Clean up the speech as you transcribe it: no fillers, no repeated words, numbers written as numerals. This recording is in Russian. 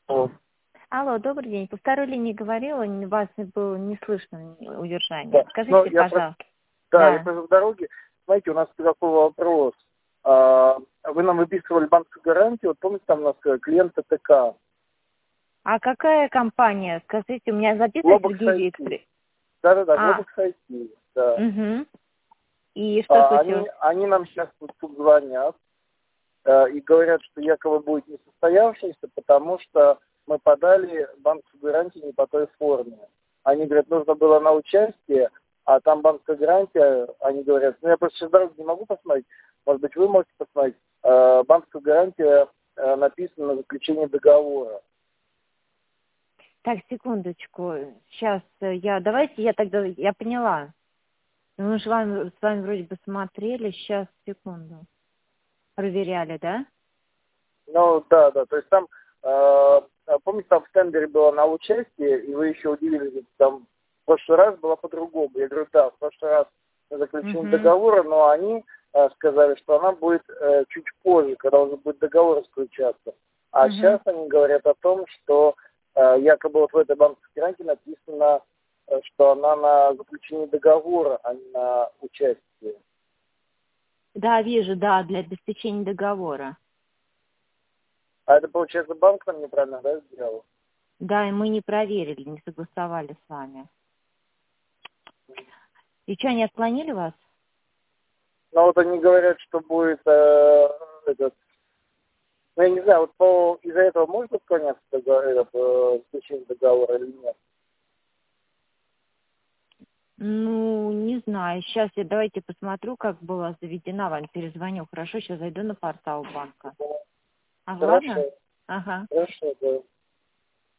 О, Алло, добрый день. По второй линии говорила, вас было не слышно удержание. да. Ну, Скажите, я просто, пожалуйста. да, я Да. просто в дороге. Знаете, у нас такой вопрос. Вы нам выписывали банковскую гарантию, вот помните, там у нас клиент ТТК, А какая компания? Скажите, у меня записано Глобокс Сергей IT. Викторович. Да-да-да, А, Глобокс IT, да. угу. И что случилось? Они нам сейчас тут звонят и говорят, что якобы будет несостоявшийся, потому что мы подали банковскую гарантию не по той форме. Они говорят, нужно было на участие, а там банковская гарантия, они говорят, ну я просто сейчас дорогу не могу посмотреть, может быть вы можете посмотреть, банковская гарантия написана на заключении договора. Так, секундочку. Сейчас давайте я тогда, я поняла. Ну, мы же с вами вроде бы смотрели. Сейчас, секунду. Проверяли, да? Ну да, то есть там, помните, там в тендере было на участие, и вы еще удивились, там в прошлый раз было по-другому. Я говорю, да, в прошлый раз на заключение Угу. договора, но они сказали, что она будет чуть позже, когда уже будет договор заключаться. А Угу. сейчас они говорят о том, что якобы вот в этой банковской гарантии написано, что она на заключение договора, а не на участие. Да, вижу, да, для обеспечения договора. А это, получается, банк нам неправильно, да, сделал? Да, и мы не проверили, не согласовали с вами. И что, они отклонили вас? Но вот они говорят, что будет этот, ну я не знаю, вот из-за этого может отклоняться заключение договора или нет? Ну, не знаю. Сейчас давайте посмотрю, как была заведена, вам перезвоню. Хорошо, сейчас зайду на портал банка. Ага, ладно? Хорошо, Ага. хорошо, да.